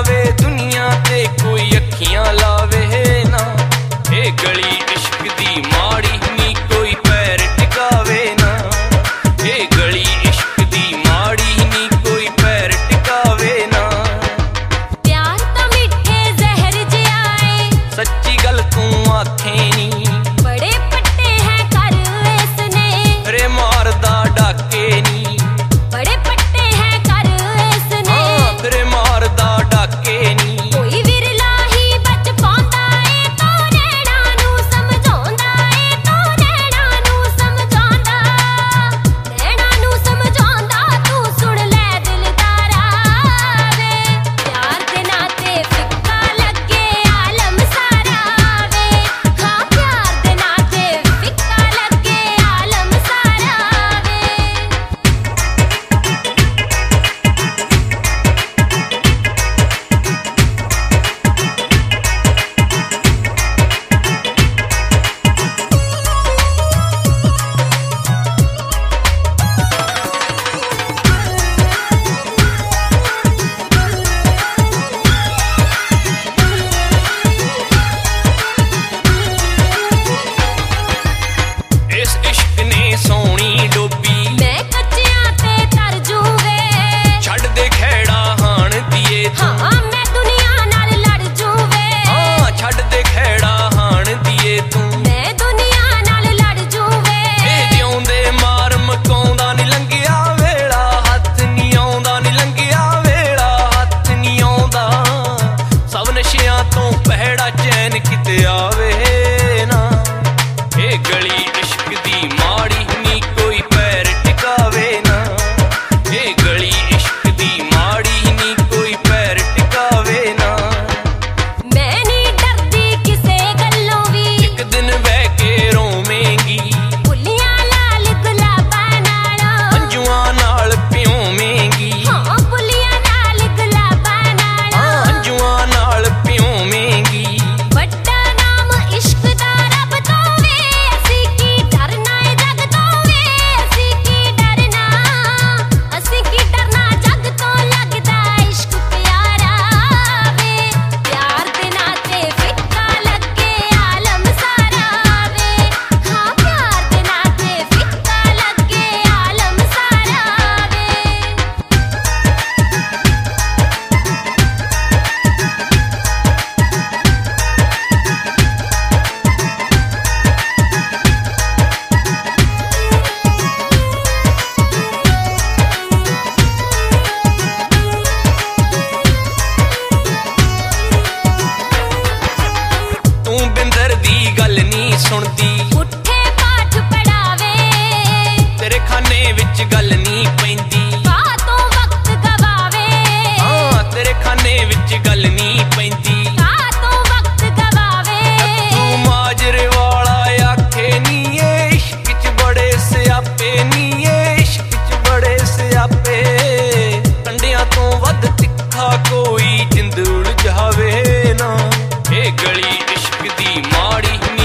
जावे दुनिया ते कोई अखियां लावे ना। ये गली इश्क दी माड़ी नी कोई पैर टिकावे ना। ये गली इश्क दी माड़ी नी कोई पैर टिकावे ना। प्यार तो मिठे जहर जियाए सच्ची गल तू आखे नी। बड़े पट्टे हैं कर इसने रे मारदा डाके नी। बड़े पट्टे हैं कर इसने रे मारदा डाके नी। कोई विरला ही बच पांदा ए तो नैना नू समझांदा ए तो नैना नू समझांदा। नैना नू समझांदा तू सुन ले दिलदारा वे। प्यार दे नाते फिक्का लगे आलम सारा वे। हाँ प्यार दे नाते फिक्का लगे आलम सारा वे। इस इश्क ने सोनी डोबी मैं कच्चियां ते तर जूवे। छड़ दे खेड़ा हाण दिए तू। हाँ मैं दुनिया नाल लड़ जूवे। छड़ दे खेड़ा हाण दिए तू। मैं दुनिया नाल लड़ जूवे। जिਉਂਦੇ ਮਾਰ ਮਕਾਉਂਦਾ ਨੀ ਲੰਘਿਆ ਵੇਲਾ ਹੱਥ ਨੀ ਆਉਂਦਾ ਨੀ ਲੰਘਿਆ ਵੇਲਾ ਹੱਥ ਨੀ ਆਉਂਦਾ। ਸਭ ਨਸ਼ਿਆਂ ਤੋਂ ਪਹਿੜਾ ਚੈਨ ਕਿਤੇ ਆਵੇ ਨਾ। ਇਹ ਗਲੀ ਇਸ਼ਕ ਦੀ ਮਾੜੀ ਨੀ ਕੋਈ ਪੈਰ ਟਿਕਾਵੇ ਨਾ। ਇਹ ਗਲੀ ਇਸ਼ਕ ਦੀ ਮਾੜੀ ਨੀ ਕੋਈ ਪੈਰ ਟਿਕਾਵੇ ਨਾ। मैं नहीं डरदी किसे गल्लों भी। ਇੱਕ ਦਿਨ ਬਹਿ ਕੇ ਰੋਵੇਂਗੀ फुल्लियां लाल गुलाबां नालों। ਅੰਜੂਆਂ ਨਾਲ ਪਿਓਵੇਂਗੀ। हाँ फुल्लियां लाल गुलाबां नालों। अंजुआं नाल पियोवेंगी। वड्डा नाम इश्क दा रब तो वे। असी की डरना ए जग तो वे। असी की डरना जग तो लगदा इश्क प्यारा वे। प्यार दे नाते फिक्का लगे आलम सारा वे। हाँ प्यार दे नाते फिक्का लगे आलम सारा वे। तू बिंदर दी गल नी सुनदी। उठे पाठ पढ़ावे तेरे खाने विच गल नी पैंदी। बातों वक्त गवावे। तेरे खाने विच गल नी पैंदी। बातों वक्त गवावे। तू माजरे वाला आखे नी ये इश्क च बड़े सियापे नी ये इश्क च बड़े सियापे। कंडियां तो वध तिखा कोई जिंद उलझावे ना। ये गली इश्क दी माड़ी